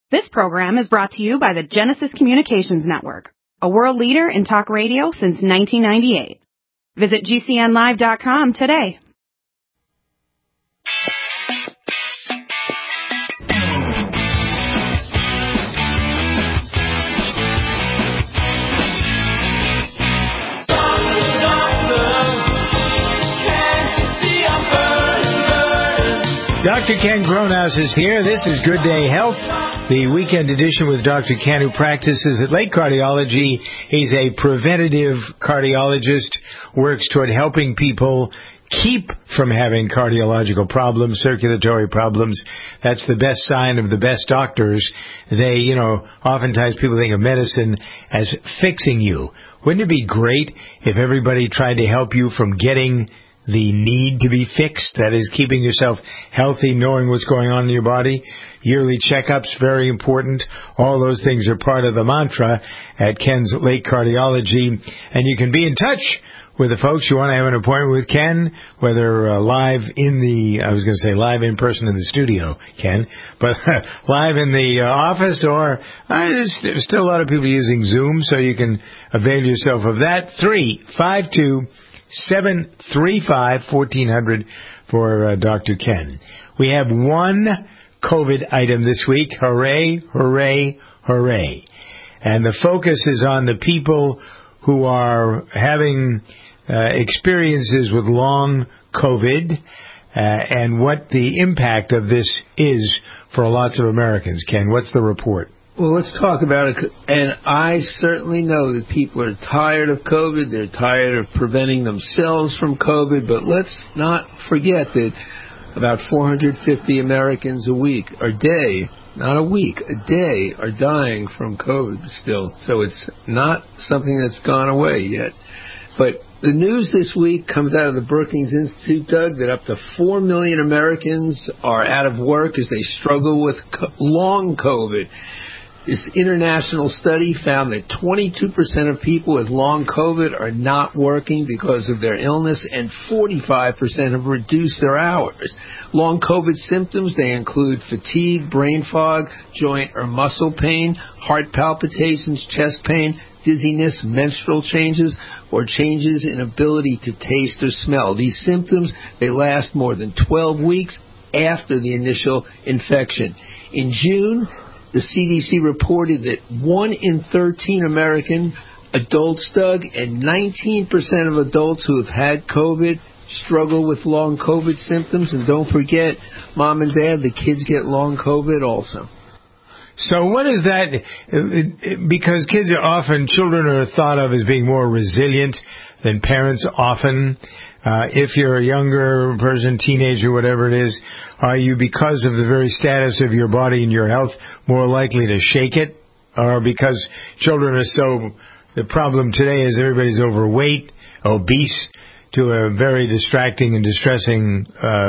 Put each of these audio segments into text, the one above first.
This program is brought to you by the Genesis Communications Network, a world leader in talk radio since 1998. Visit GCNlive.com today. Dr. Ken Kronhaus is here. This is Good Day Health, the weekend edition with Dr. Ken, who practices at Lake Cardiology. He's a preventative cardiologist, works toward helping people keep from having cardiological problems, circulatory problems. That's the best sign of the best doctors. They, oftentimes people think of medicine as fixing you. Wouldn't it be great if everybody tried to help you from getting the need to be fixed, that is, keeping yourself healthy, knowing what's going on in your body? Yearly checkups, very important. All those things are part of the mantra at Ken's Lake Cardiology. And you can be in touch with the folks. You want to have an appointment with Ken, whether live in person in the studio, Ken, but live in the office, or there's still a lot of people using Zoom, so you can avail yourself of that. 352-735-1400 for Dr. Ken. We have one COVID item this week. Hooray, hooray, hooray. And the focus is on the people who are having experiences with long COVID and what the impact of this is for lots of Americans. Ken, what's the report? Well, let's talk about it. And I certainly know that people are tired of COVID. They're tired of preventing themselves from COVID. But let's not forget that about 450 Americans a day, not a week, a day, are dying from COVID still. So it's not something that's gone away yet. But the news this week comes out of the Brookings Institute, Doug, that up to 4 million Americans are out of work as they struggle with long COVID. This international study found that 22% of people with long COVID are not working because of their illness, and 45% have reduced their hours. Long COVID symptoms, they include fatigue, brain fog, joint or muscle pain, heart palpitations, chest pain, dizziness, menstrual changes, or changes in ability to taste or smell. These symptoms, they last more than 12 weeks after the initial infection. In June, the CDC reported that 1 in 13 American adults, Doug, and 19% of adults who have had COVID struggle with long COVID symptoms. And don't forget, Mom and Dad, the kids get long COVID also. So what is that? Because children are thought of as being more resilient than parents often. If you're a younger person, teenager, whatever it is, are you, because of the very status of your body and your health, more likely to shake it? Or because children are the problem today is everybody's overweight, obese, to a very distracting and distressing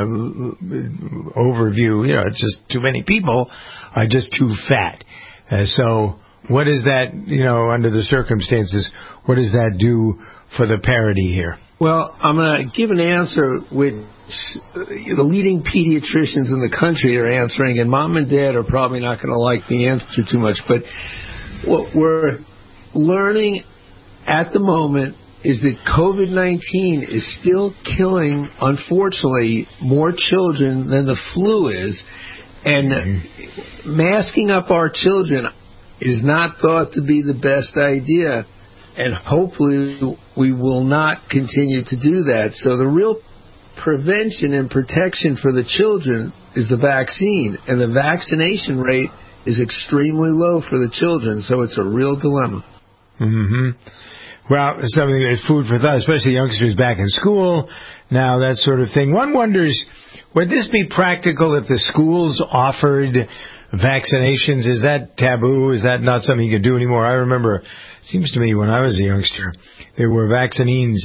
overview. It's just too many people are just too fat. So what is that, under the circumstances, what does that do for the parity here? Well, I'm going to give an answer which the leading pediatricians in the country are answering, and Mom and Dad are probably not going to like the answer too much. But what we're learning at the moment is that COVID-19 is still killing, unfortunately, more children than the flu is. And masking up our children is not thought to be the best idea. And hopefully we will not continue to do that. So the real prevention and protection for the children is the vaccine. And the vaccination rate is extremely low for the children. So it's a real dilemma. Mm-hmm. Well, something that's food for thought, especially youngsters back in school now, that sort of thing. One wonders, would this be practical if the schools offered vaccinations? Is that taboo? Is that not something you can do anymore? I remember, it seems to me when I was a youngster, there were vaccines.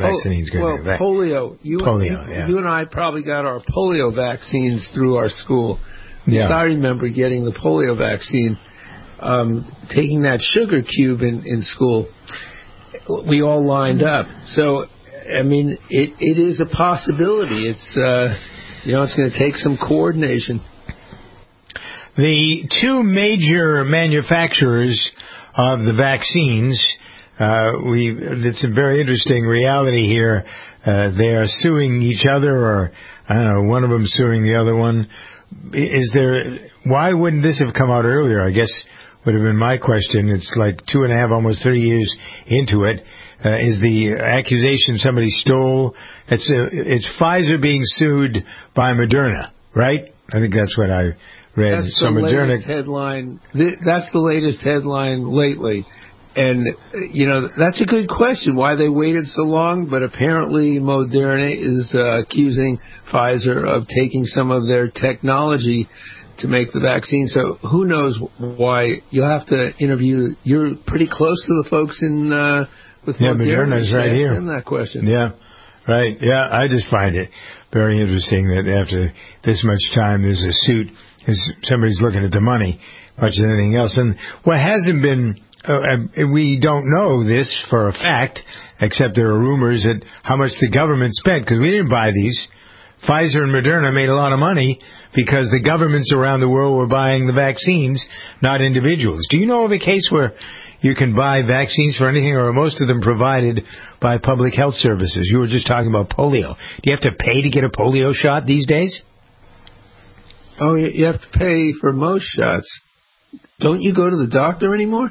Polio. You and I probably got our polio vaccines through our school. Yeah. I remember getting the polio vaccine, taking that sugar cube in school. We all lined up. So, I mean, it is a possibility. It's, it's going to take some coordination. The two major manufacturers of the vaccines, it's a very interesting reality here. They are suing each other, or I don't know, one of them suing the other one. Why wouldn't this have come out earlier? I guess would have been my question. It's like 2.5, almost 3 years into it. Is the accusation somebody stole? It's Pfizer being sued by Moderna, right? I think that's what I read. That's the latest headline. That's the latest headline lately. And, that's a good question, why they waited so long. But apparently Moderna is accusing Pfizer of taking some of their technology to make the vaccine. So who knows why. You'll have to interview. You're pretty close to the folks with Moderna. Moderna's right here. Ask them that question. Yeah, right. Yeah, I just find it very interesting that after this much time there's a suit. Somebody's looking at the money much as anything else. And what hasn't been, we don't know this for a fact, except there are rumors that how much the government spent, because we didn't buy these. Pfizer and Moderna made a lot of money because the governments around the world were buying the vaccines, not individuals. Do you know of a case where you can buy vaccines for anything, or are most of them provided by public health services? You were just talking about polio. Do you have to pay to get a polio shot these days? Oh, you have to pay for most shots. Don't you go to the doctor anymore?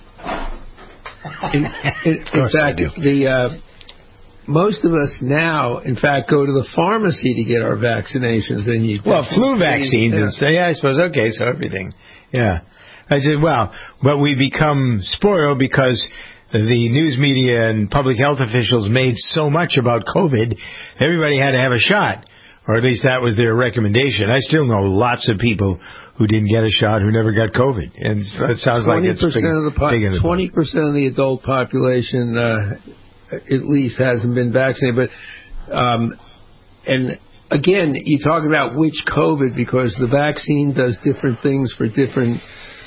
In fact, most of us now, in fact, go to the pharmacy to get our vaccinations. And flu vaccines. Yeah, I suppose. Okay, so everything. Yeah. I said, but we become spoiled because the news media and public health officials made so much about COVID. Everybody had to have a shot. Or at least that was their recommendation. I still know lots of people who didn't get a shot who never got COVID. And it sounds like it's big. 20% of the adult population at least hasn't been vaccinated. But and again, you talk about which COVID, because the vaccine does different things for different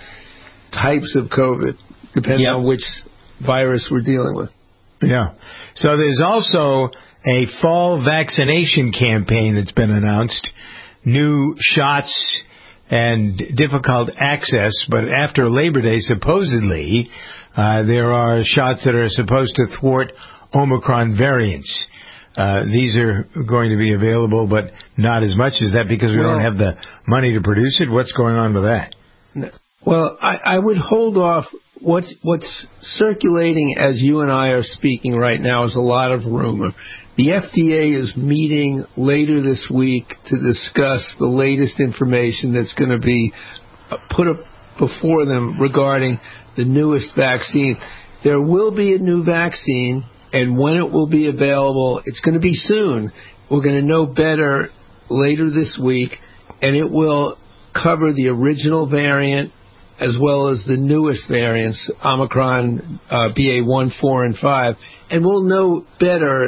types of COVID, depending on which virus we're dealing with. Yeah. So there's also a fall vaccination campaign that's been announced. New shots and difficult access, but after Labor Day, supposedly, there are shots that are supposed to thwart Omicron variants. These are going to be available, but not as much as that because we don't have the money to produce it. What's going on with that? Well, I would hold off. What's circulating as you and I are speaking right now is a lot of rumor. The FDA is meeting later this week to discuss the latest information that's going to be put up before them regarding the newest vaccine. There will be a new vaccine, and when it will be available, it's going to be soon. We're going to know better later this week, and it will cover the original variant as well as the newest variants, Omicron, BA1, 4, and 5. And we'll know better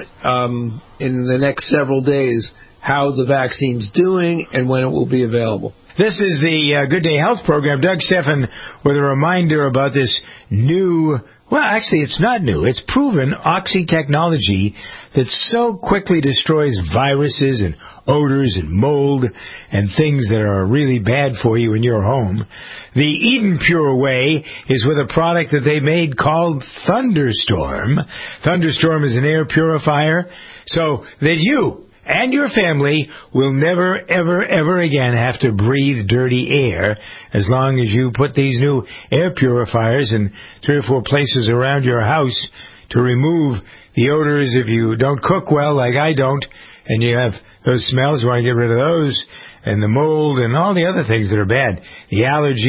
in the next several days how the vaccine's doing and when it will be available. This is the Good Day Health program. Doug Stephan with a reminder about this new, well, actually it's not new, it's proven oxy technology that so quickly destroys viruses and odors and mold and things that are really bad for you in your home. The Eden Pure way is with a product that they made called Thunderstorm. Thunderstorm is an air purifier so that you and your family will never, ever, ever again have to breathe dirty air as long as you put these new air purifiers in 3 or 4 places around your house to remove the odors if you don't cook well like I don't, and you have those smells, you want to get rid of those, and the mold and all the other things that are bad. The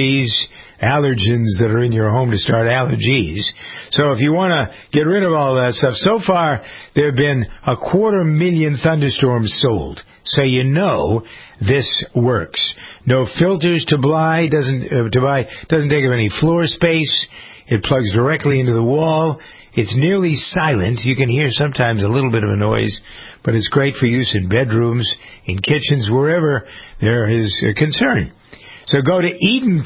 allergens that are in your home to start allergies. So if you want to get rid of all that stuff, so far there have been 250,000 thunderstorms sold. So you know this works. No filters to buy, doesn't take up any floor space. It plugs directly into the wall. It's nearly silent. You can hear sometimes a little bit of a noise, but it's great for use in bedrooms, in kitchens, wherever there is a concern. So go to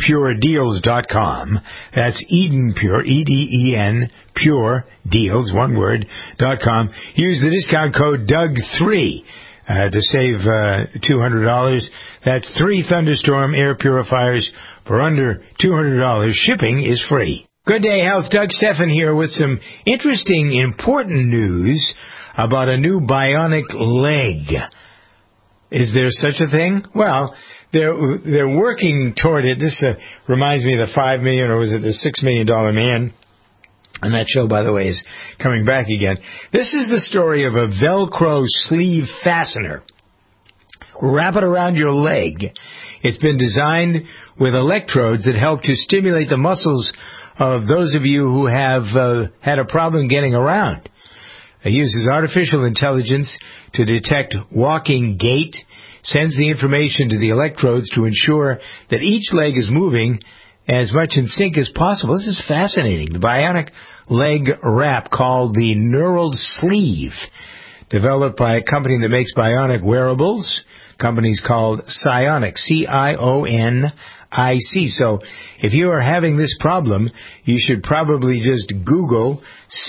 EdenPureDeals.com. That's Eden Pure, E-D-E-N, Pure Deals, one word, .com. Use the discount code Doug3. to save $200. That's 3 Thunderstorm air purifiers for under $200. Shipping is free. Good Day Health, Doug Stephan here with some interesting, important news about a new bionic leg. Is there such a thing? Well, they're working toward it. This reminds me of the $5 million, or was it the $6 million man? And that show, by the way, is coming back again. This is the story of a Velcro sleeve fastener. Wrap it around your leg. It's been designed with electrodes that help to stimulate the muscles of those of you who have had a problem getting around. It uses artificial intelligence to detect walking gait, sends the information to the electrodes to ensure that each leg is moving as much in sync as possible. This is fascinating. The bionic leg wrap called the Neural Sleeve, developed by a company that makes bionic wearables. Company's called Sionic, Cionic. So if you are having this problem, you should probably just Google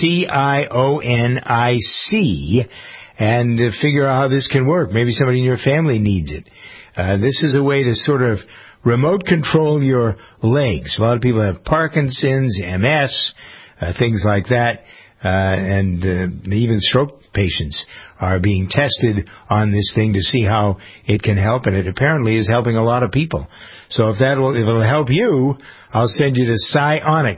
Cionic and figure out how this can work. Maybe somebody in your family needs it. This is a way to sort of remote control your legs. A lot of people have Parkinson's, MS, things like that, and even stroke patients are being tested on this thing to see how it can help, and it apparently is helping a lot of people. So if it'll help you, I'll send you to Sionic,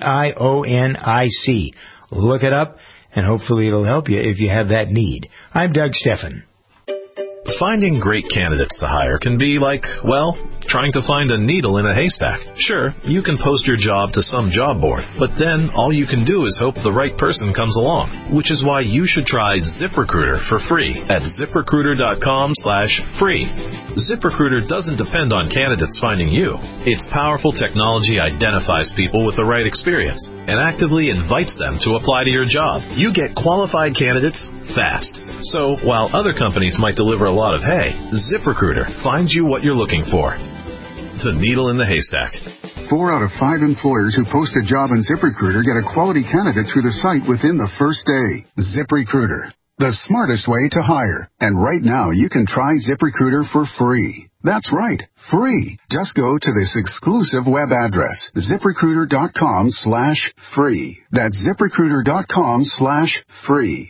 Cionic. Look it up, and hopefully it'll help you if you have that need. I'm Doug Stephan. Finding great candidates to hire can be like, well, trying to find a needle in a haystack. Sure, you can post your job to some job board, but then all you can do is hope the right person comes along, which is why you should try ZipRecruiter for free at ZipRecruiter.com/free. ZipRecruiter doesn't depend on candidates finding you. Its powerful technology identifies people with the right experience and actively invites them to apply to your job. You get qualified candidates fast. So while other companies might deliver a lot of hay, ZipRecruiter finds you what you're looking for. The needle in the haystack. 4 out of 5 employers who post a job in ZipRecruiter get a quality candidate through the site within the first day. ZipRecruiter, the smartest way to hire. And right now, you can try ZipRecruiter for free. That's right, free. Just go to this exclusive web address, ZipRecruiter.com/free. That's ZipRecruiter.com/free.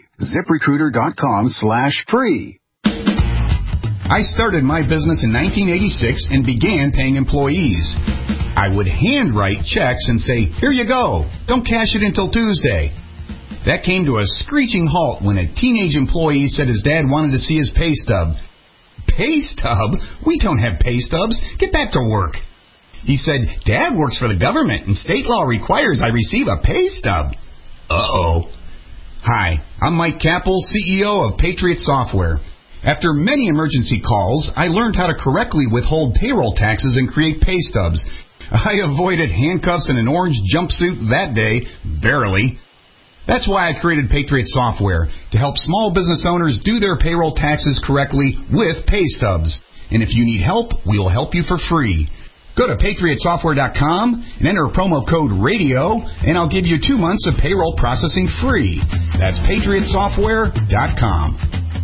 ZipRecruiter.com/free. I started my business in 1986 and began paying employees. I would handwrite checks and say, here you go, don't cash it until Tuesday. That came to a screeching halt when a teenage employee said his dad wanted to see his pay stub. Pay stub? We don't have pay stubs. Get back to work. He said, Dad works for the government and state law requires I receive a pay stub. Uh-oh. Hi, I'm Mike Capel, CEO of Patriot Software. After many emergency calls, I learned how to correctly withhold payroll taxes and create pay stubs. I avoided handcuffs and an orange jumpsuit that day, barely. That's why I created Patriot Software, to help small business owners do their payroll taxes correctly with pay stubs. And if you need help, we'll help you for free. Go to PatriotSoftware.com and enter promo code RADIO, and I'll give you 2 months of payroll processing free. That's PatriotSoftware.com.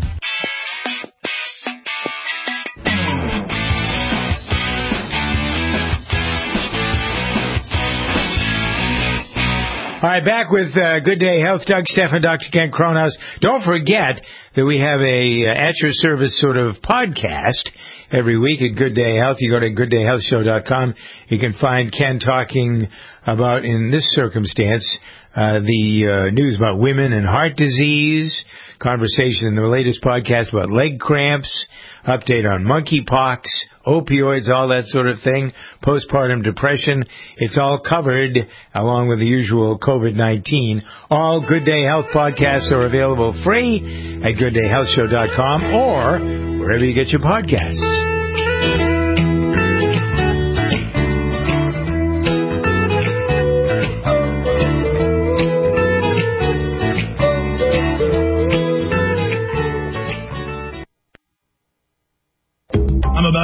All right, back with Good Day Health, Doug Stephan, Dr. Ken Cronhaus. Don't forget that we have a at your service sort of podcast every week at Good Day Health. You go to gooddayhealthshow.com. You can find Ken talking about, in this circumstance, the news about women and heart disease, conversation in the latest podcast about leg cramps, update on monkeypox, opioids, all that sort of thing, postpartum depression. It's all covered along with the usual COVID-19. All Good Day Health podcasts are available free at gooddayhealthshow.com or wherever you get your podcasts. I'm about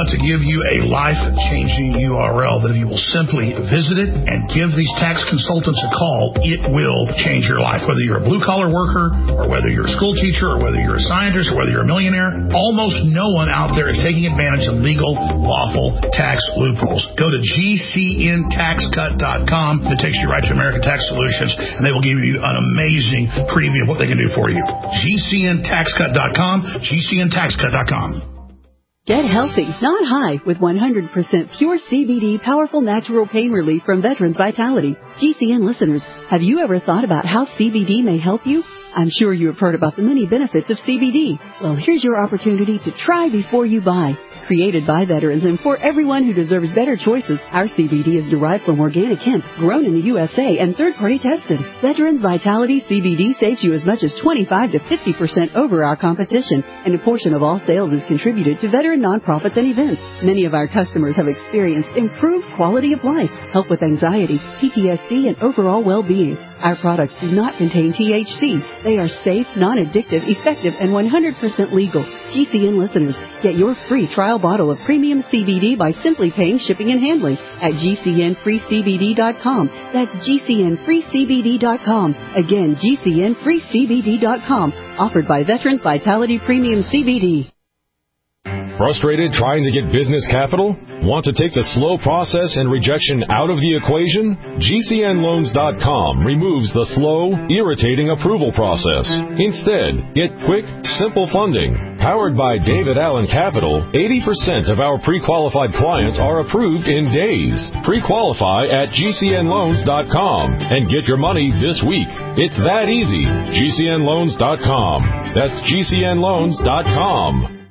to give you a life-changing URL that if you will simply visit it and give these tax consultants a call, it will change your life. Whether you're a blue-collar worker or whether you're a school teacher or whether you're a scientist or whether you're a millionaire, almost no one out there is taking advantage of legal, lawful tax loopholes. Go to GCNTaxCut.com. It takes you right to American Tax Solutions, and they will give you an amazing preview of what they can do for you. GCNTaxCut.com, GCNTaxCut.com. Get healthy, not high, with 100% pure CBD powerful natural pain relief from Veterans Vitality. GCN listeners, have you ever thought about how CBD may help you? I'm sure you have heard about the many benefits of CBD. Well, here's your opportunity to try before you buy. Created by veterans and for everyone who deserves better choices, our CBD is derived from organic hemp, grown in the USA and third-party tested. Veterans Vitality CBD saves you as much as 25 to 50% over our competition, and a portion of all sales is contributed to veteran nonprofits and events. Many of our customers have experienced improved quality of life, help with anxiety, PTSD, and overall well-being. Our products do not contain THC. They are safe, non-addictive, effective, and 100% legal. GCN listeners, get your free trial bottle of premium CBD by simply paying shipping and handling at GCNFreeCBD.com. That's GCNFreeCBD.com. Again, GCNFreeCBD.com. Offered by Veterans Vitality Premium CBD. Frustrated trying to get business capital? Want to take the slow process and rejection out of the equation? GCNLoans.com removes the slow, irritating approval process. Instead, get quick, simple funding. Powered by David Allen Capital, 80% of our pre-qualified clients are approved in days. Pre-qualify at GCNLoans.com and get your money this week. It's that easy. GCNLoans.com. That's GCNLoans.com.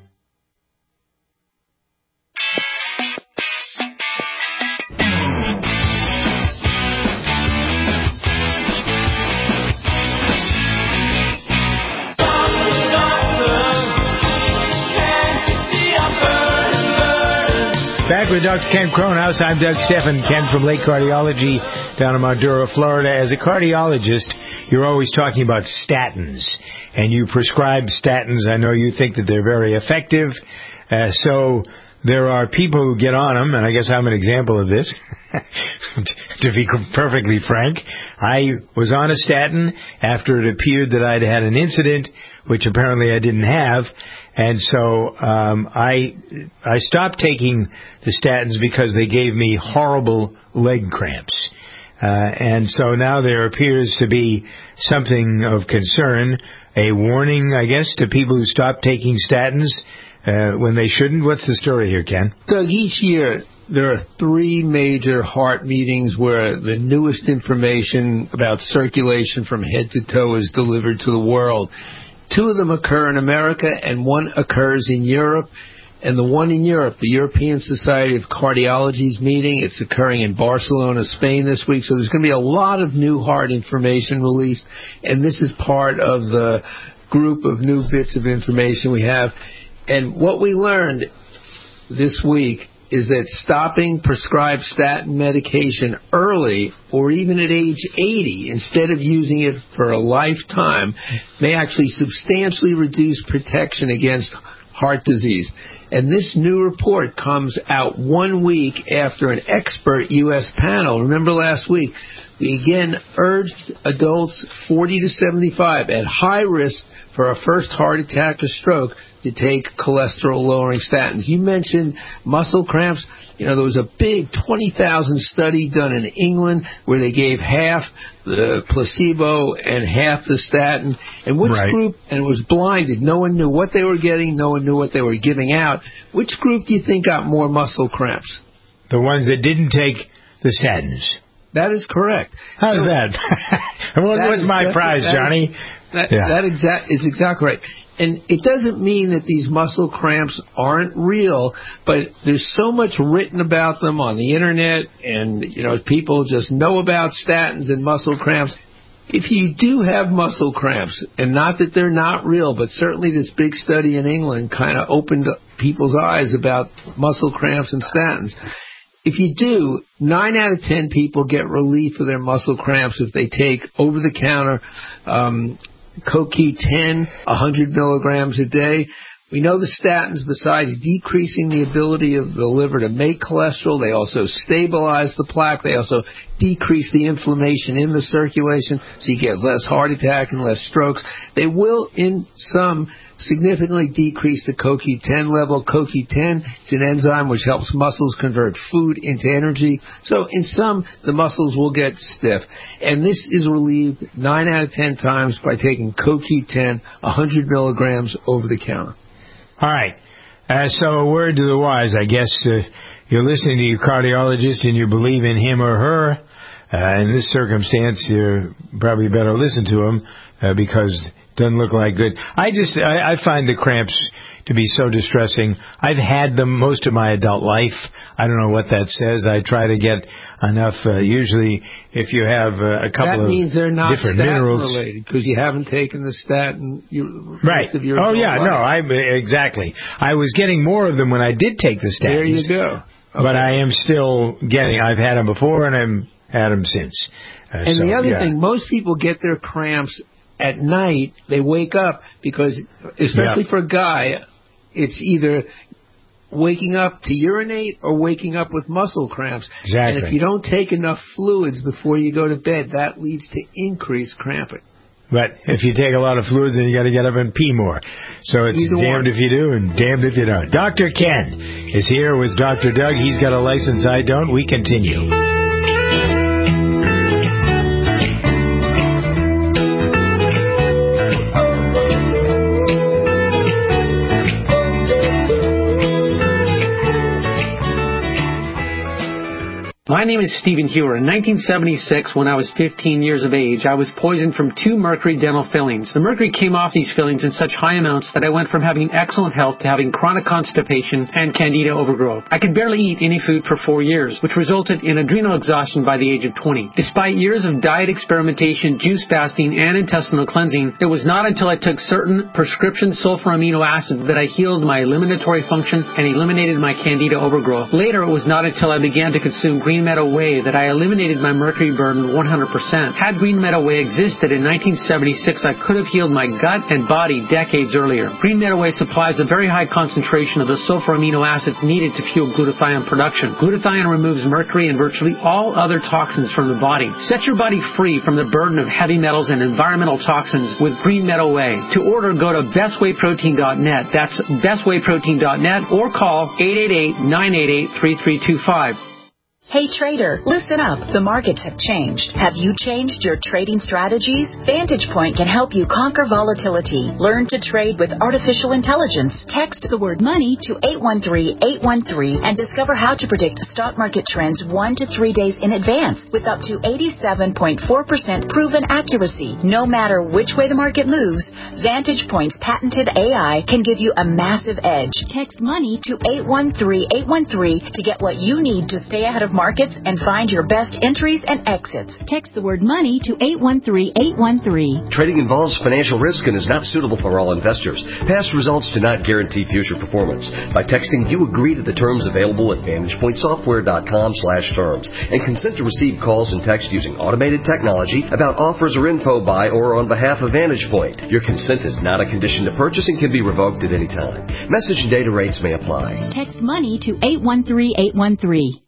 Back with Dr. Ken Cronhaus. I'm Doug Steffen. Ken from Lake Cardiology down in Maduro, Florida. As a cardiologist, you're always talking about statins, and you prescribe statins. I know you think that they're very effective. So there are people who get on them, and I guess I'm an example of this. To be perfectly frank, I was on a statin after it appeared that I'd had an incident, which apparently I didn't have. And so I stopped taking the statins because they gave me horrible leg cramps. And so now there appears to be something of concern, a warning, I guess, to people who stop taking statins when they shouldn't. What's the story here, Ken? Doug, each year there are 3 major heart meetings where the newest information about circulation from head to toe is delivered to the world. 2 of them occur in America, and 1 occurs in Europe. And the one in Europe, the European Society of Cardiology's meeting, it's occurring in Barcelona, Spain this week. So there's going to be a lot of new heart information released, and this is part of the group of new bits of information we have. And what we learned this week is that stopping prescribed statin medication early or even at age 80 instead of using it for a lifetime may actually substantially reduce protection against heart disease. And this new report comes out 1 week after an expert U.S. panel. Remember last week, we again urged adults 40 to 75 at high risk for a first heart attack or stroke to take cholesterol-lowering statins. You mentioned muscle cramps. You know, there was a big 20,000 study done in England where they gave half the placebo and half the statin. And which group, and it was blinded. No one knew what they were getting. No one knew what they were giving out. Which group do you think got more muscle cramps? The ones that didn't take the statins. That is correct. How's that? What was my prize, Johnny? That is exactly right. And it doesn't mean that these muscle cramps aren't real, but there's so much written about them on the internet, and you know, people just know about statins and muscle cramps. If you do have muscle cramps, and not that they're not real, but certainly this big study in England kind of opened up people's eyes about muscle cramps and statins. If you do, 9 out of 10 people get relief of their muscle cramps if they take over-the-counter CoQ10, 100 milligrams a day. We know the statins, besides decreasing the ability of the liver to make cholesterol, they also stabilize the plaque. They also decrease the inflammation in the circulation, so you get less heart attack and less strokes. They will, in some, significantly decrease the CoQ10 level. CoQ10 is an enzyme which helps muscles convert food into energy. So in some, the muscles will get stiff. And this is relieved 9 out of 10 times by taking CoQ10 100 milligrams over the counter. All right. So a word to the wise. I guess you're listening to your cardiologist and you believe in him or her. In this circumstance, you probably better listen to him because it doesn't look like good. I find the cramps to be so distressing. I've had them most of my adult life. I don't know what that says. I try to get enough. Usually, if you have a couple of different minerals, that means they're not statin related because you haven't taken the statin. Right. Oh yeah. Life. No. Exactly. I was getting more of them when I did take the statins. There you go. Okay. But I am still getting. I've had them before and I've had them since. And the other thing, most people get their cramps at night. They wake up because, especially for a guy, it's either waking up to urinate or waking up with muscle cramps. Exactly. And if you don't take enough fluids before you go to bed, that leads to increased cramping. But if you take a lot of fluids, then you got to get up and pee more. So it's damned if you do and damned if you don't. Dr. Ken is here with Dr. Doug. He's got a license. I don't. We continue. My name is Stephen Hewer. In 1976, when I was 15 years of age, I was poisoned from 2 mercury dental fillings. The mercury came off these fillings in such high amounts that I went from having excellent health to having chronic constipation and candida overgrowth. I could barely eat any food for 4 years, which resulted in adrenal exhaustion by the age of 20. Despite years of diet experimentation, juice fasting, and intestinal cleansing, it was not until I took certain prescription sulfur amino acids that I healed my eliminatory function and eliminated my candida overgrowth. Later, it was not until I began to consume Green Meadow Whey that I eliminated my mercury burden 100%. Had Green Meadow Whey existed in 1976, I could have healed my gut and body decades earlier. Green Meadow Whey supplies a very high concentration of the sulfur amino acids needed to fuel glutathione production. Glutathione removes mercury and virtually all other toxins from the body. Set your body free from the burden of heavy metals and environmental toxins with Green Meadow Whey. To order, go to bestwayprotein.net. That's bestwayprotein.net or call 888-988-3325. Hey trader, listen up. The markets have changed. Have you changed your trading strategies? Vantage Point can help you conquer volatility. Learn to trade with artificial intelligence. Text the word money to 813-813 and discover how to predict stock market trends 1 to 3 days in advance with up to 87.4% proven accuracy. No matter which way the market moves, Vantage Point's patented AI can give you a massive edge. Text money to 813-813 to get what you need to stay ahead of markets and find your best entries and exits. Text the word money to 813-813. Trading involves financial risk and is not suitable for all investors. Past results do not guarantee future performance. By texting, you agree to the terms available at VantagePointSoftware.com/terms and consent to receive calls and text using automated technology about offers or info by or on behalf of Vantage Point. Your consent is not a condition to purchase and can be revoked at any time. Message and data rates may apply. Text money to 813-813.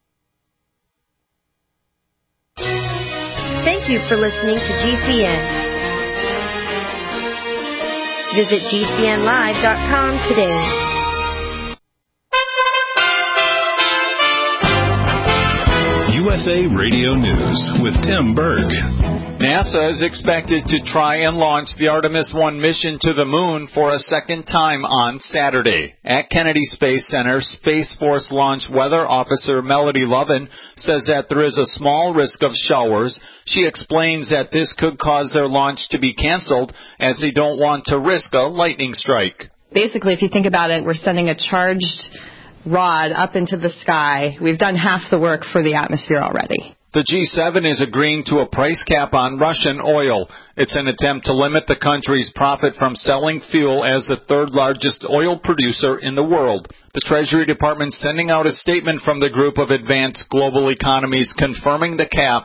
Thank you for listening to GCN. Visit GCNlive.com today. USA Radio News with Tim Berg. NASA is expected to try and launch the Artemis 1 mission to the moon for a second time on Saturday. At Kennedy Space Center, Space Force Launch Weather Officer Melody Lovin says that there is a small risk of showers. She explains that this could cause their launch to be canceled as they don't want to risk a lightning strike. Basically, if you think about it, we're sending a charged rod up into the sky. We've done half the work for the atmosphere already. The G7 is agreeing to a price cap on Russian oil. It's an attempt to limit the country's profit from selling fuel as the third largest oil producer in the world. The Treasury Department sending out a statement from the group of advanced global economies confirming the cap.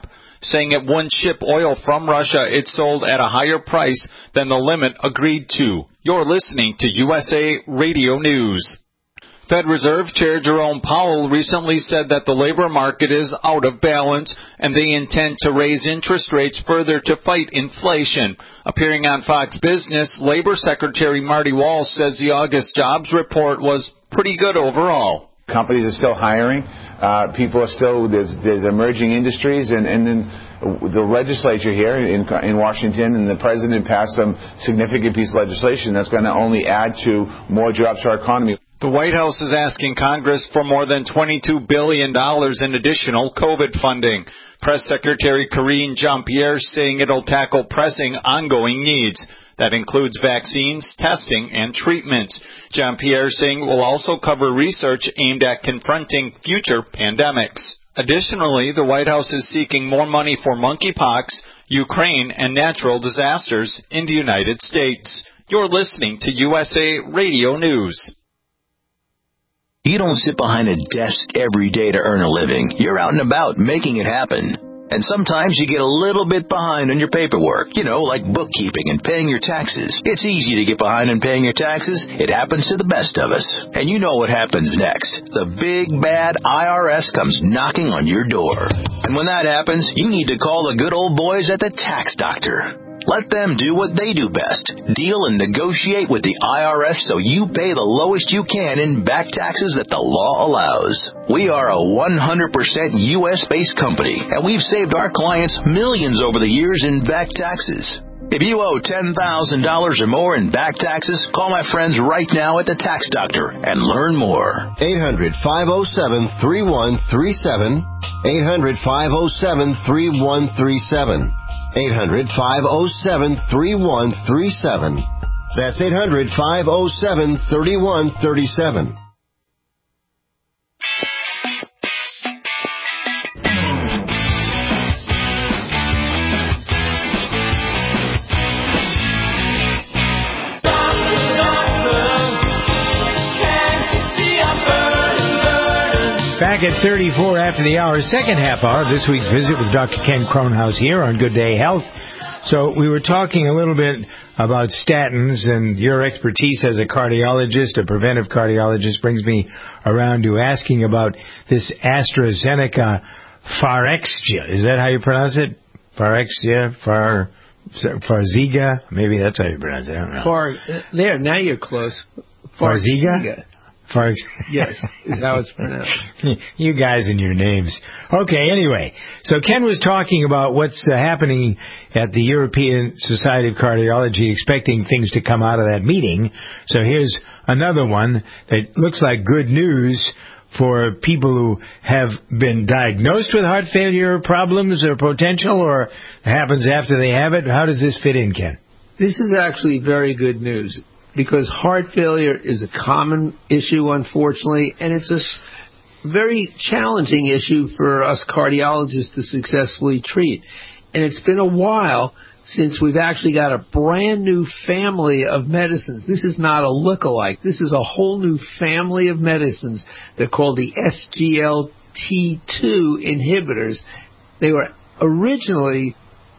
saying it wouldn't ship oil from Russia it sold at a higher price than the limit agreed to. You're listening to USA Radio News. Fed Reserve Chair Jerome Powell recently said that the labor market is out of balance and they intend to raise interest rates further to fight inflation. Appearing on Fox Business, Labor Secretary Marty Walsh says the August jobs report was pretty good overall. Companies are still hiring. People are still, there's emerging industries, and then the legislature here in Washington and the president passed some significant piece of legislation that's going to only add to more jobs to our economy. The White House is asking Congress for more than $22 billion in additional COVID funding. Press Secretary Karine Jean-Pierre saying it'll tackle pressing ongoing needs. That includes vaccines, testing, and treatments. Jean-Pierre saying it will also cover research aimed at confronting future pandemics. Additionally, the White House is seeking more money for monkeypox, Ukraine, and natural disasters in the United States. You're listening to USA Radio News. You don't sit behind a desk every day to earn a living. You're out and about making it happen. And sometimes you get a little bit behind on your paperwork, like bookkeeping and paying your taxes. It's easy to get behind on paying your taxes. It happens to the best of us. And you know what happens next. The big, bad IRS comes knocking on your door. And when that happens, you need to call the good old boys at the Tax Doctor. Let them do what they do best. Deal and negotiate with the IRS so you pay the lowest you can in back taxes that the law allows. We are a 100% U.S.-based company, and we've saved our clients millions over the years in back taxes. If you owe $10,000 or more in back taxes, call my friends right now at the Tax Doctor and learn more. 800-507-3137. 800-507-3137. 800-507-3137. That's 800-507-3137. Back at 34 after the hour, second half hour of this week's visit with Dr. Ken Kronhaus here on Good Day Health. So we were talking a little bit about statins, and your expertise as a cardiologist, a preventive cardiologist, brings me around to asking about this AstraZeneca Farxiga. Is that how you pronounce it? Farxiga? Farxiga? Maybe that's how you pronounce it. I don't know. There, now you're close. Farxiga? Yes, is how it's pronounced. You guys and your names. Okay, anyway. So Ken was talking about what's happening at the European Society of Cardiology, expecting things to come out of that meeting. So here's another one that looks like good news for people who have been diagnosed with heart failure problems or potential, or happens after they have it. How does this fit in, Ken? This is actually very good news, because heart failure is a common issue, unfortunately, and it's a very challenging issue for us cardiologists to successfully treat. And it's been a while since we've actually got a brand new family of medicines. This is not a look-alike. This is a whole new family of medicines. They're called the SGLT2 inhibitors. They were originally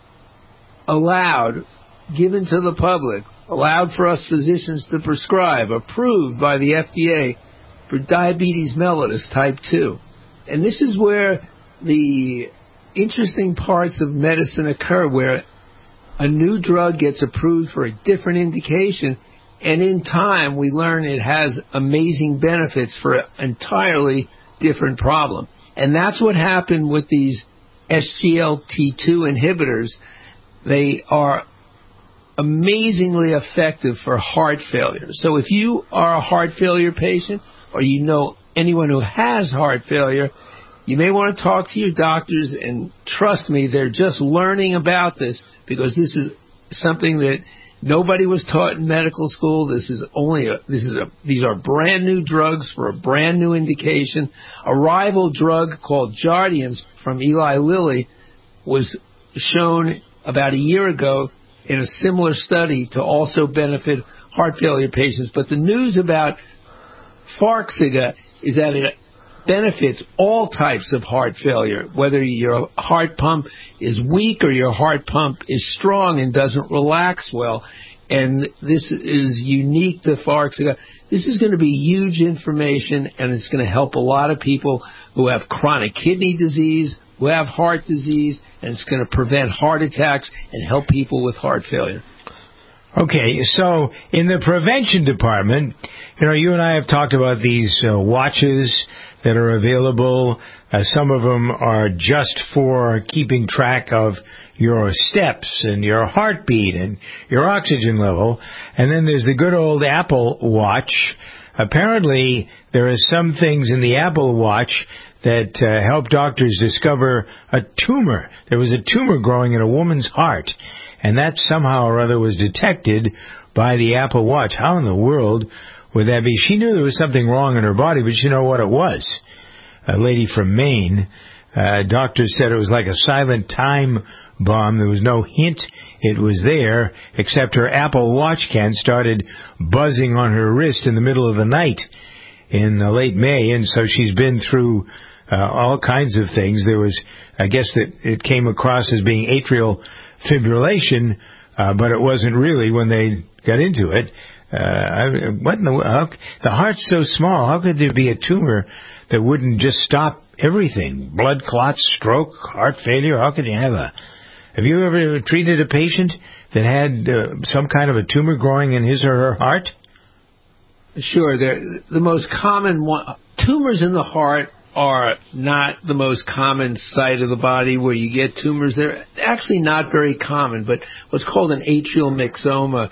given to the public, allowed for us physicians to prescribe, approved by the FDA for diabetes mellitus type 2. And this is where the interesting parts of medicine occur, where a new drug gets approved for a different indication, and in time we learn it has amazing benefits for an entirely different problem. And that's what happened with these SGLT2 inhibitors. They are amazingly effective for heart failure. So if you are a heart failure patient, or you know anyone who has heart failure, you may want to talk to your doctors, and trust me, they're just learning about this, because this is something that nobody was taught in medical school. These are brand new drugs for a brand new indication. A rival drug called Jardiance from Eli Lilly was shown about a year ago in a similar study to also benefit heart failure patients. But the news about Farxiga is that it benefits all types of heart failure, whether your heart pump is weak or your heart pump is strong and doesn't relax well. And this is unique to Farxiga. This is going to be huge information, and it's going to help a lot of people who have chronic kidney disease, who have heart disease, and it's going to prevent heart attacks and help people with heart failure. Okay, so in the prevention department, you and I have talked about these watches that are available. Some of them are just for keeping track of your steps and your heartbeat and your oxygen level. And then there's the good old Apple Watch. Apparently, there are some things in the Apple Watch that help doctors discover a tumor. There was a tumor growing in a woman's heart, and that somehow or other was detected by the Apple Watch. How in the world would that be? She knew there was something wrong in her body, but she didn't know what it was. A lady from Maine, doctors said it was like a silent time bomb. There was no hint it was there, except her Apple Watch can started buzzing on her wrist in the middle of the night in late May, and so she's been through all kinds of things. There was, I guess that it came across as being atrial fibrillation, but it wasn't really when they got into it. What in the heart's so small, how could there be a tumor that wouldn't just stop everything? Blood clots, stroke, heart failure, how could you have you ever treated a patient that had some kind of a tumor growing in his or her heart? Sure. The most common one, tumors in the heart are not the most common site of the body where you get tumors. They're actually not very common, but what's called an atrial myxoma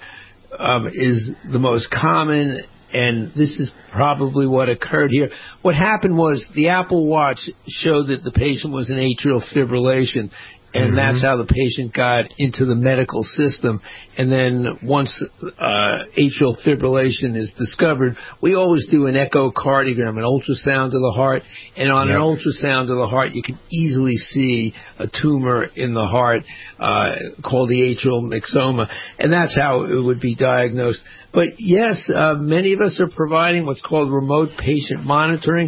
is the most common, and this is probably what occurred here. What happened was the Apple Watch showed that the patient was in atrial fibrillation, and that's how the patient got into the medical system. And then once atrial fibrillation is discovered, we always do an echocardiogram, an ultrasound of the heart. And on an ultrasound of the heart, you can easily see a tumor in the heart called the atrial myxoma. And that's how it would be diagnosed. But yes, many of us are providing what's called remote patient monitoring.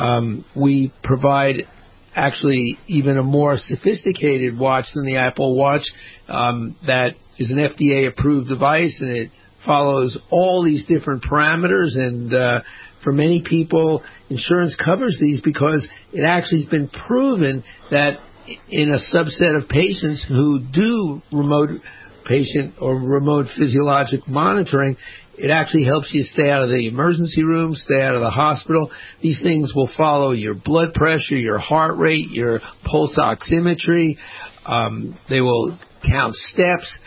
We provide actually even a more sophisticated watch than the Apple Watch that is an FDA-approved device, and it follows all these different parameters. And for many people, insurance covers these because it actually has been proven that in a subset of patients who do remote patient or remote physiologic monitoring, it actually helps you stay out of the emergency room, stay out of the hospital. These things will follow your blood pressure, your heart rate, your pulse oximetry. They will count steps,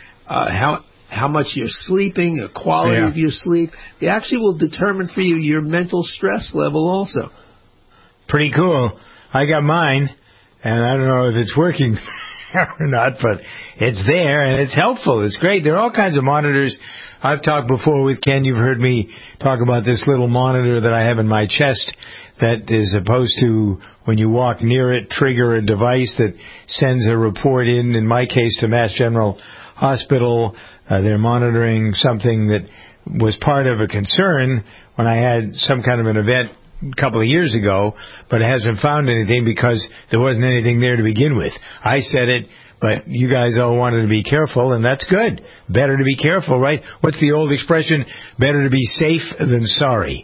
how much you're sleeping, the quality of your sleep. They actually will determine for you your mental stress level also. Pretty cool. I got mine, and I don't know if it's working or not, but it's there, and it's helpful. It's great. There are all kinds of monitors. I've talked before with Ken. You've heard me talk about this little monitor that I have in my chest that is supposed to, when you walk near it, trigger a device that sends a report in my case, to Mass General Hospital. They're monitoring something that was part of a concern when I had some kind of an event a couple of years ago, but it hasn't found anything because there wasn't anything there to begin with. I said it, but you guys all wanted to be careful, and that's good. Better to be careful, right? What's the old expression? Better to be safe than sorry.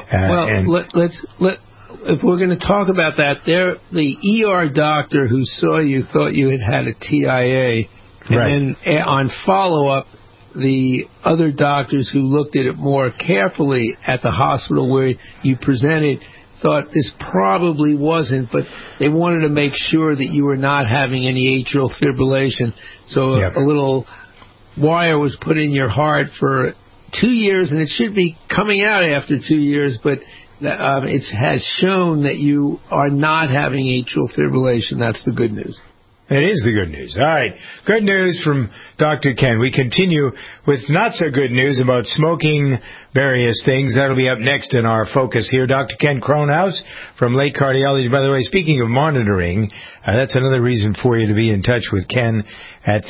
If we're going to talk about that, the ER doctor who saw you thought you had a TIA, and then on follow-up, the other doctors who looked at it more carefully at the hospital where you presented thought this probably wasn't, but they wanted to make sure that you were not having any atrial fibrillation. So a little wire was put in your heart for 2 years, and it should be coming out after 2 years, but it has shown that you are not having atrial fibrillation. That's the good news. It is the good news. All right. Good news from Dr. Ken. We continue with not so good news about smoking various things. That'll be up next in our focus here. Dr. Ken Kronhaus from Lake Cardiology. By the way, speaking of monitoring, that's another reason for you to be in touch with Ken at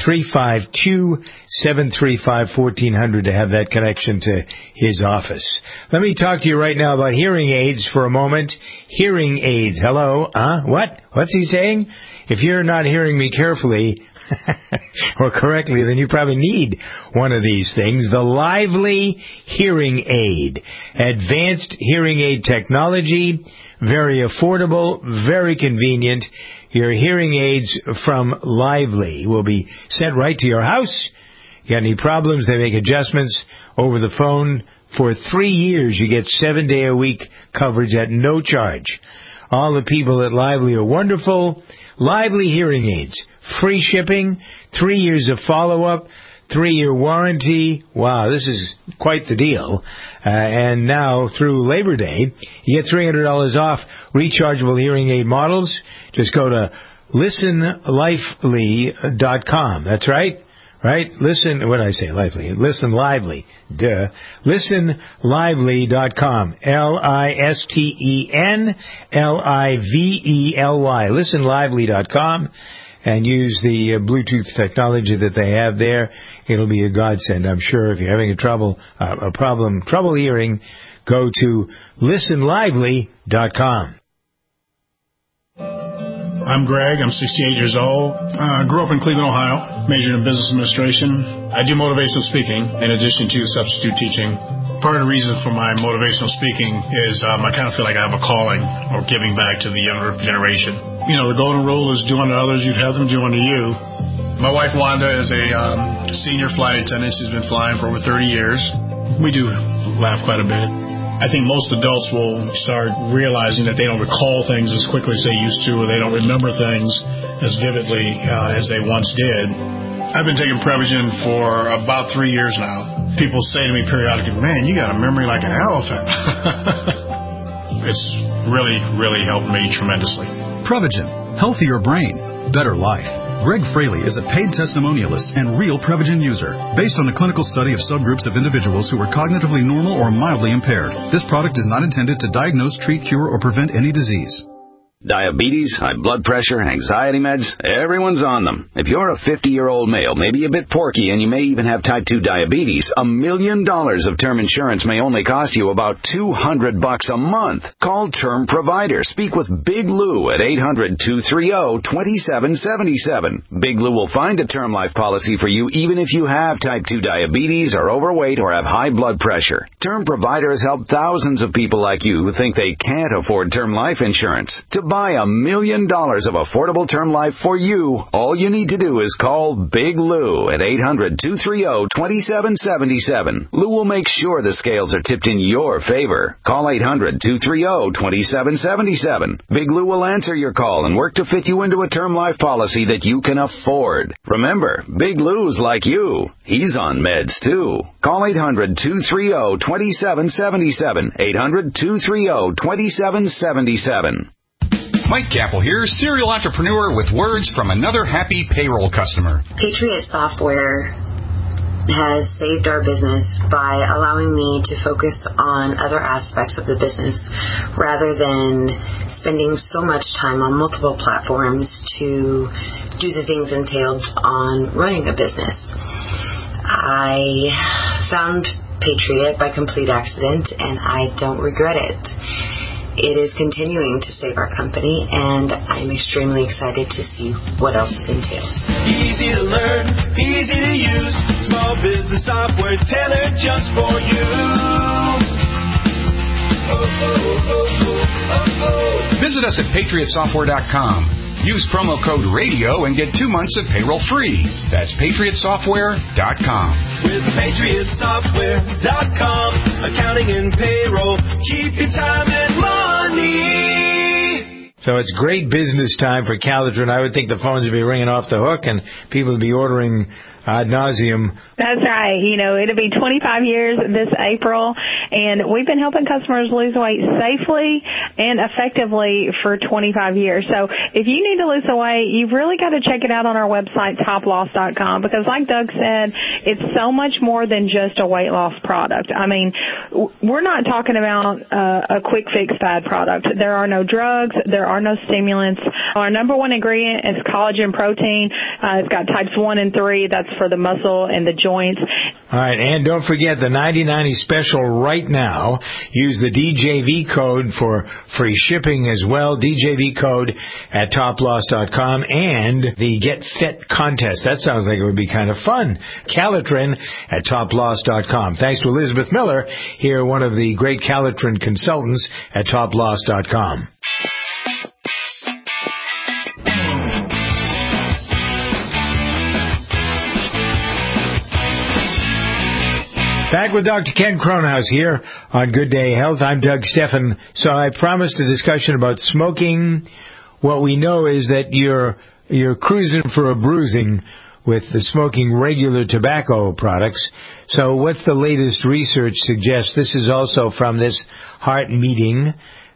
352-735-1400 to have that connection to his office. Let me talk to you right now about hearing aids for a moment. Hearing aids. Hello? What? What's he saying? If you're not hearing me carefully or correctly, then you probably need one of these things. The Lively Hearing Aid. Advanced hearing aid technology, very affordable, very convenient. Your hearing aids from Lively will be sent right to your house. You got any problems, they make adjustments over the phone. For 3 years, you get 7-day-a-week coverage at no charge. All the people at Lively are wonderful. Lively Hearing Aids. Free shipping, 3 years of follow-up, 3-year warranty. Wow, this is quite the deal. And now, through Labor Day, you get $300 off rechargeable hearing aid models. Just go to listenlifely.com. That's right. Right? Listen, what did I say? Lively. Listen Lively. Duh. ListenLively.com. ListenLively. ListenLively.com. And use the Bluetooth technology that they have there. It'll be a godsend, I'm sure. If you're having trouble hearing, go to listenlively.com. I'm Greg. I'm 68 years old. I grew up in Cleveland, Ohio. Majored in business administration. I do motivational speaking in addition to substitute teaching. Part of the reason for my motivational speaking is I kind of feel like I have a calling or giving back to the younger generation. You know, the golden rule is do unto others, you'd have them do unto you. My wife Wanda is a senior flight attendant. She's been flying for over 30 years. We do laugh quite a bit. I think most adults will start realizing that they don't recall things as quickly as they used to, or they don't remember things as vividly as they once did. I've been taking Prevagen for about 3 years now. People say to me periodically, man, you got a memory like an elephant. It's really, really helped me tremendously. Prevagen. Healthier brain. Better life. Greg Fraley is a paid testimonialist and real Prevagen user. Based on a clinical study of subgroups of individuals who were cognitively normal or mildly impaired, this product is not intended to diagnose, treat, cure, or prevent any disease. Diabetes, high blood pressure, anxiety meds, everyone's on them. If you're a 50-year-old male, maybe a bit porky, and you may even have type 2 diabetes, $1 million of term insurance may only cost you about $200 a month. Call Term Provider. Speak with Big Lou at 800-230-2777. Big Lou will find a term life policy for you even if you have type 2 diabetes, are overweight, or have high blood pressure. Term Provider has helped thousands of people like you who think they can't afford term life insurance. To buy $1 million of affordable term life for you, all you need to do is call Big Lou at 800-230-2777. Lou will make sure the scales are tipped in your favor. Call 800-230-2777. Big Lou will answer your call and work to fit you into a term life policy that you can afford. Remember, Big Lou's like you. He's on meds, too. Call 800-230-2777. 800-230-2777. Mike Capel here, serial entrepreneur with words from another happy payroll customer. Patriot Software has saved our business by allowing me to focus on other aspects of the business rather than spending so much time on multiple platforms to do the things entailed on running a business. I found Patriot by complete accident, and I don't regret it. It is continuing to save our company, and I'm extremely excited to see what else it entails. Easy to learn, easy to use, small business software tailored just for you. Visit us at patriotsoftware.com. Use promo code RADIO and get 2 months of payroll free. That's patriotsoftware.com. With patriotsoftware.com, accounting and payroll, keep your time and money. So it's great business time for Calitrin. I would think the phones would be ringing off the hook and people would be ordering ad nauseum. That's right. It'll be 25 years this April, and we've been helping customers lose weight safely and effectively for 25 years. So if you need to lose the weight, you've really got to check it out on our website, toploss.com, because like Doug said, it's so much more than just a weight loss product. I mean, we're not talking about a quick fix fad product. There are no drugs. There are no stimulants. Our number one ingredient is collagen protein. It's got types 1 and 3. That's for the muscle and the joints. All right, and don't forget the 90/90 special right now. Use the DJV code for free shipping as well. DJV code at toploss.com, and the Get Fit contest. That sounds like it would be kind of fun. Calitrin at toploss.com. Thanks to Elizabeth Miller, here one of the great Calitrin consultants at toploss.com. Back with Dr. Ken Kronhaus here on Good Day Health. I'm Doug Steffen. So I promised a discussion about smoking. What we know is that you're cruising for a bruising with the smoking regular tobacco products. So what's the latest research suggests? This is also from this heart meeting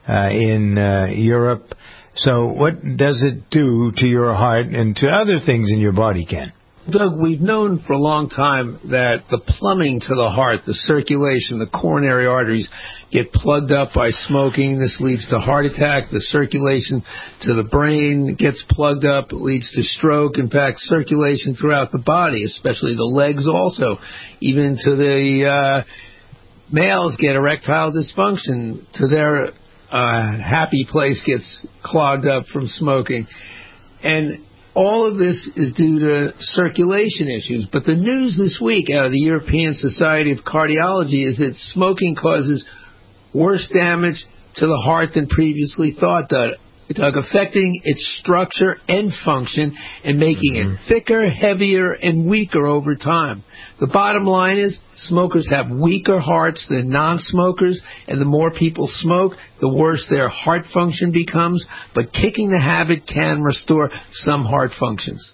in Europe. So what does it do to your heart and to other things in your body, Ken? Doug, we've known for a long time that the plumbing to the heart, the circulation, the coronary arteries get plugged up by smoking. This leads to heart attack. The circulation to the brain gets plugged up. It leads to stroke. In fact, circulation throughout the body, especially the legs also, even to the males get erectile dysfunction. To their happy place gets clogged up from smoking. And all of this is due to circulation issues. But the news this week out of the European Society of Cardiology is that smoking causes worse damage to the heart than previously thought, Doug, affecting its structure and function and making it thicker, heavier, and weaker over time. The bottom line is smokers have weaker hearts than non-smokers, and the more people smoke, the worse their heart function becomes. But kicking the habit can restore some heart functions.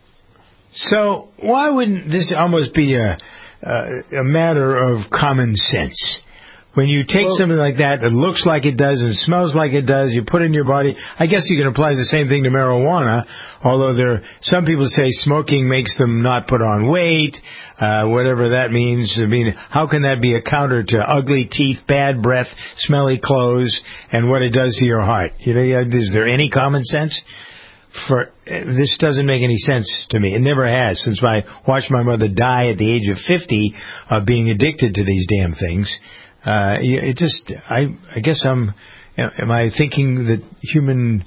So why wouldn't this almost be a matter of common sense? When you take something like that, it looks like it does and smells like it does, you put it in your body. I guess you can apply the same thing to marijuana, although some people say smoking makes them not put on weight, whatever that means. I mean, how can that be a counter to ugly teeth, bad breath, smelly clothes, and what it does to your heart? Is there any common sense? This doesn't make any sense to me. It never has, since I watched my mother die at the age of 50 of being addicted to these damn things. I guess am I thinking that human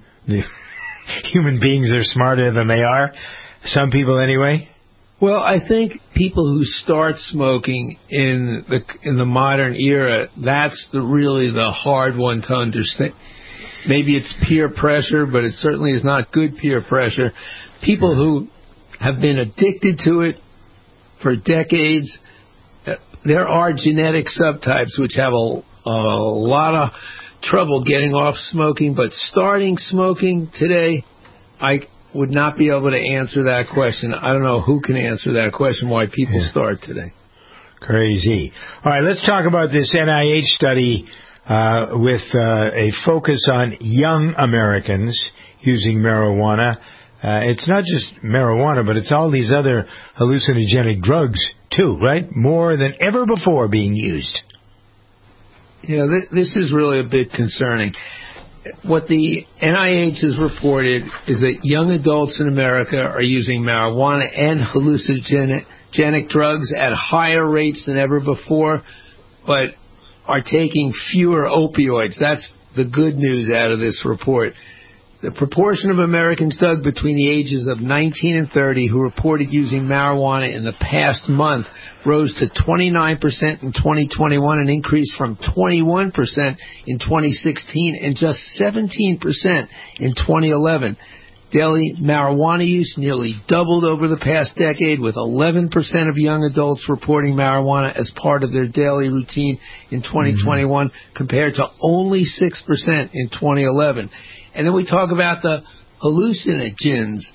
beings are smarter than they are? Some people anyway? Well, I think people who start smoking in the modern era, that's really the hard one to understand. Maybe it's peer pressure, but it certainly is not good peer pressure. People who have been addicted to it for decades. There are genetic subtypes which have a lot of trouble getting off smoking, but starting smoking today, I would not be able to answer that question. I don't know who can answer that question, why people start today. Crazy. All right, let's talk about this NIH study with a focus on young Americans using marijuana. It's not just marijuana, but it's all these other hallucinogenic drugs, too, right? More than ever before being used. Yeah, this is really a bit concerning. What the NIH has reported is that young adults in America are using marijuana and hallucinogenic drugs at higher rates than ever before, but are taking fewer opioids. That's the good news out of this report. The proportion of Americans, Doug, between the ages of 19 and 30 who reported using marijuana in the past month rose to 29% in 2021, an increase from 21% in 2016 and just 17% in 2011. Daily marijuana use nearly doubled over the past decade, with 11% of young adults reporting marijuana as part of their daily routine in 2021 compared to only 6% in 2011. And then we talk about the hallucinogens.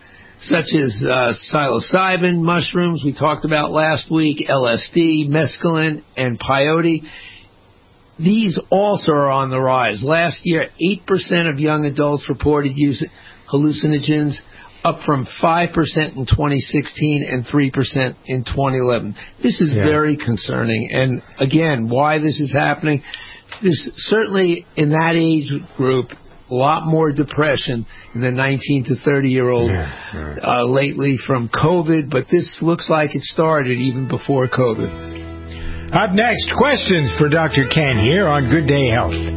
such as psilocybin mushrooms we talked about last week, LSD, mescaline, and peyote. These also are on the rise. Last year, 8% of young adults reported using hallucinogens, up from 5% in 2016 and 3% in 2011. This is very concerning. And again, why this is happening, this certainly in that age group, a lot more depression in the 19 to 30-year-old lately from COVID, but this looks like it started even before COVID. Up next, questions for Dr. Ken here on Good Day Health.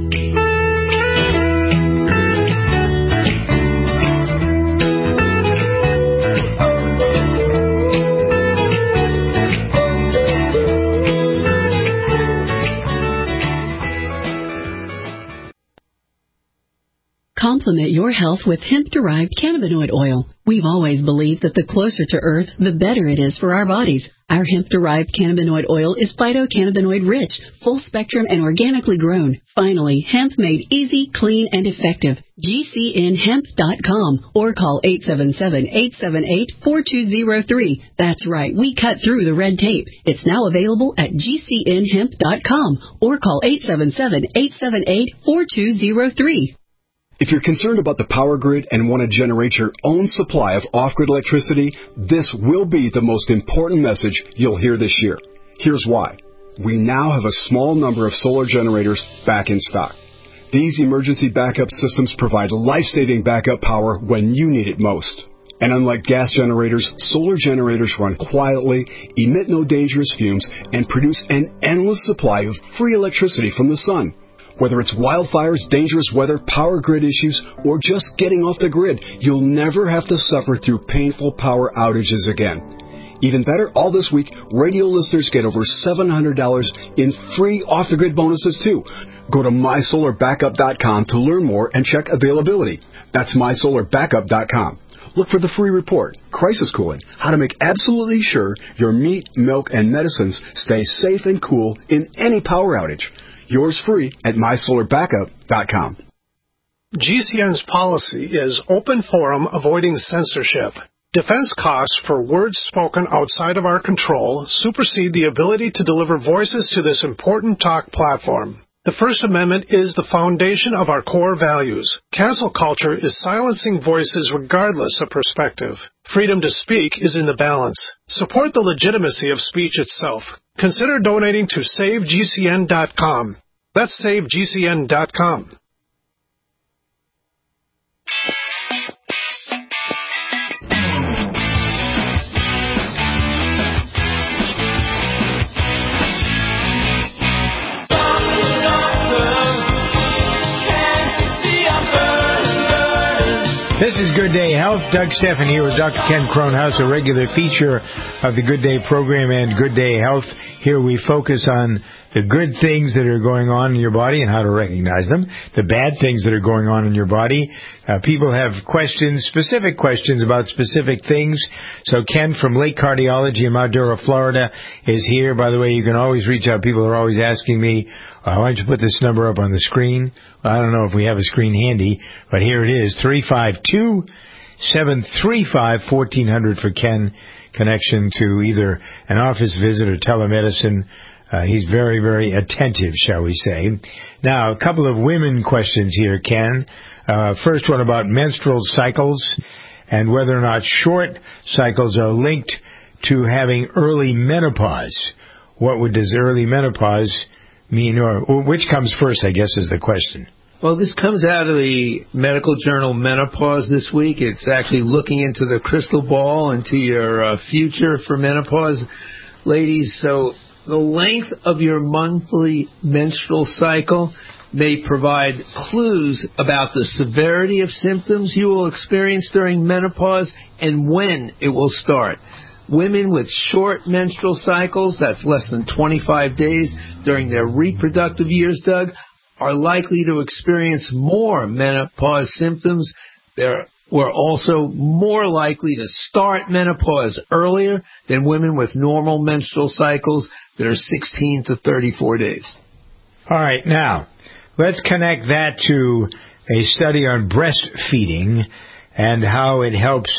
Complement your health with hemp-derived cannabinoid oil. We've always believed that the closer to Earth, the better it is for our bodies. Our hemp-derived cannabinoid oil is phytocannabinoid-rich, full-spectrum, and organically grown. Finally, hemp made easy, clean, and effective. GCNhemp.com or call 877-878-4203. That's right, we cut through the red tape. It's now available at GCNhemp.com or call 877-878-4203. If you're concerned about the power grid and want to generate your own supply of off-grid electricity, this will be the most important message you'll hear this year. Here's why. We now have a small number of solar generators back in stock. These emergency backup systems provide life-saving backup power when you need it most. And unlike gas generators, solar generators run quietly, emit no dangerous fumes, and produce an endless supply of free electricity from the sun. Whether it's wildfires, dangerous weather, power grid issues, or just getting off the grid, you'll never have to suffer through painful power outages again. Even better, all this week, radio listeners get over $700 in free off-the-grid bonuses, too. Go to mysolarbackup.com to learn more and check availability. That's mysolarbackup.com. Look for the free report, Crisis Cooling, how to make absolutely sure your meat, milk, and medicines stay safe and cool in any power outage. Yours free at mysolarbackup.com. GCN's policy is open forum avoiding censorship. Defense costs for words spoken outside of our control supersede the ability to deliver voices to this important talk platform. The First Amendment is the foundation of our core values. Cancel culture is silencing voices regardless of perspective. Freedom to speak is in the balance. Support the legitimacy of speech itself. Consider donating to SaveGCN.com. That's SaveGCN.com. This is Good Day Health. Doug Steffen here with Dr. Ken Kronhaus, a regular feature of the Good Day program and Good Day Health. Here we focus on the good things that are going on in your body and how to recognize them, the bad things that are going on in your body. People have questions, specific questions about specific things. So Ken from Lake Cardiology in Mount Dora, Florida is here. By the way, you can always reach out. People are always asking me, why don't you put this number up on the screen? Well, I don't know if we have a screen handy, but here it is, 352-735-1400 for Ken, connection to either an office visit or telemedicine. He's very, very attentive, shall we say. Now, a couple of women questions here, Ken. First one about menstrual cycles and whether or not short cycles are linked to having early menopause. Does early menopause mean, or which comes first, I guess, is the question. Well, this comes out of the medical journal Menopause this week. It's actually looking into the crystal ball, into your future for menopause. Ladies, so the length of your monthly menstrual cycle may provide clues about the severity of symptoms you will experience during menopause and when it will start. Women with short menstrual cycles, that's less than 25 days during their reproductive years, Doug, are likely to experience more menopause symptoms. They're also more likely to start menopause earlier than women with normal menstrual cycles that are 16 to 34 days. All right, now, let's connect that to a study on breastfeeding and how it helps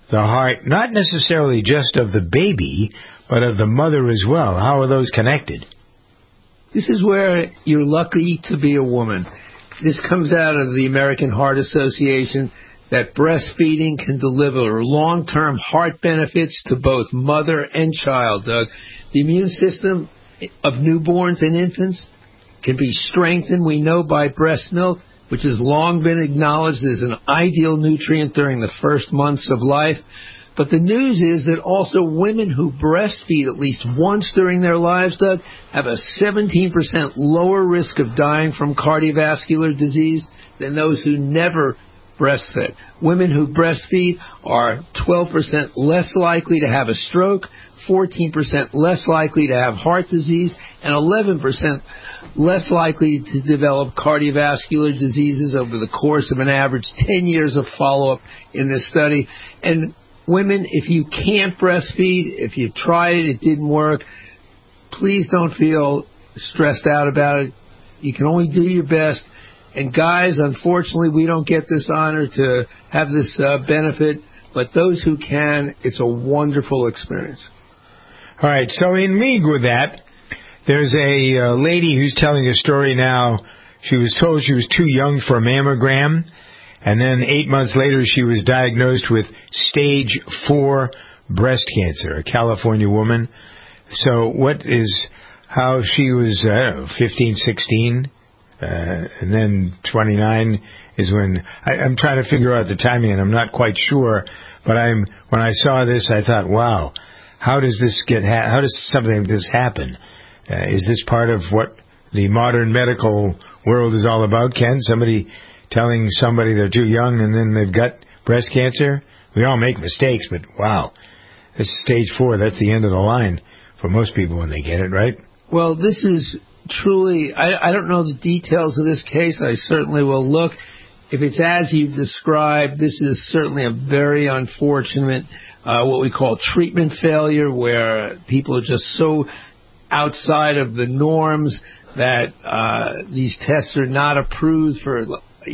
the heart, not necessarily just of the baby, but of the mother as well. How are those connected? This is where you're lucky to be a woman. This comes out of the American Heart Association, that breastfeeding can deliver long-term heart benefits to both mother and child, Doug. The immune system of newborns and infants can be strengthened, we know, by breast milk, which has long been acknowledged as an ideal nutrient during the first months of life. But the news is that also women who breastfeed at least once during their lives, Doug, have a 17% lower risk of dying from cardiovascular disease than those who never breastfed. Women who breastfeed are 12% less likely to have a stroke, 14% less likely to have heart disease, and 11% less likely to develop cardiovascular diseases over the course of an average 10 years of follow-up in this study. And women, if you can't breastfeed, if you tried it, it didn't work, please don't feel stressed out about it. You can only do your best. And guys, unfortunately, we don't get this honor to have this benefit, but those who can, it's a wonderful experience. All right, so in league with that, there's a lady who's telling a story now. She was told she was too young for a mammogram, and then 8 months later she was diagnosed with stage 4 breast cancer, a California woman. So how she was, 15, 16, and then 29 is when, I'm trying to figure out the timing, and I'm not quite sure, but when I saw this, I thought, wow, how does something like this happen? Is this part of what the modern medical world is all about, Ken? Somebody telling somebody they're too young and then they've got breast cancer? We all make mistakes, but wow, this is stage 4. That's the end of the line for most people when they get it, right? Well, this is truly, I don't know the details of this case. I certainly will look. If it's as you've described, this is certainly a very unfortunate, what we call treatment failure, where people are just so outside of the norms that these tests are not approved for,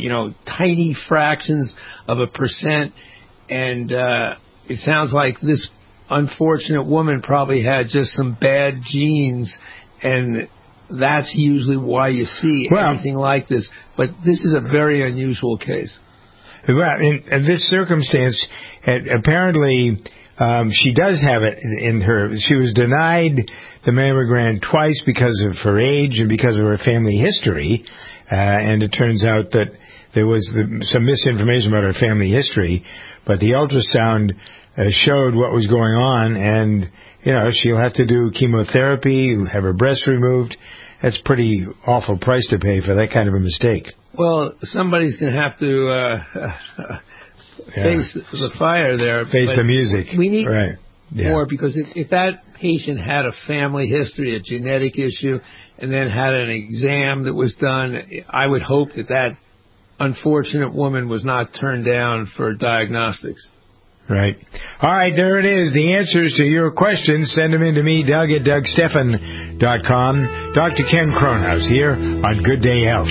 tiny fractions of a percent. And it sounds like this unfortunate woman probably had just some bad genes, and that's usually why you see anything like this. But this is a very unusual case. Well, in this circumstance, apparently she does have it in her. She was denied the mammogram twice because of her age and because of her family history. And it turns out that there was some misinformation about her family history. But the ultrasound showed what was going on, and she'll have to do chemotherapy, have her breast removed. That's a pretty awful price to pay for that kind of a mistake. Well, somebody's going to have to face the fire there. Face the music. We need more, because if that patient had a family history, a genetic issue, and then had an exam that was done, I would hope that unfortunate woman was not turned down for diagnostics. Right. All right, there it is. The answers to your questions. Send them in to me, Doug at DougStephan.com. Dr. Ken Kronhaus here on Good Day Health.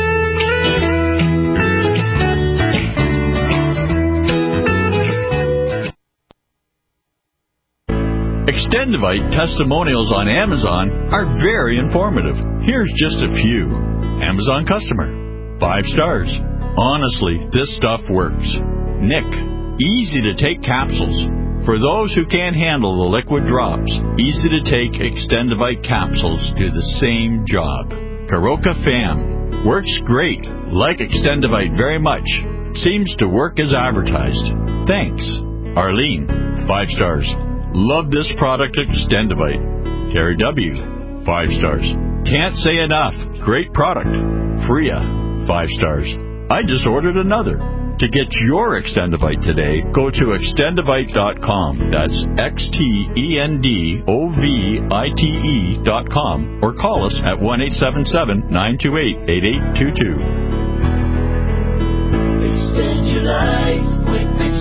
Extendivite testimonials on Amazon are very informative. Here's just a few. Amazon customer. 5 stars. Honestly, this stuff works. Nick. Easy to take capsules. For those who can't handle the liquid drops, easy to take Extendivite capsules do the same job. Karoka Fam. Works great. Like Extendivite very much. Seems to work as advertised. Thanks. Arlene. 5 stars. Love this product, Extendivite. Terry W. 5 stars. Can't say enough. Great product. Freya. 5 stars. I just ordered another. To get your Extendivite today, go to Extendivite.com. That's XTENDOVITE.com, or call us at 1-877-928-8822. Extend your life with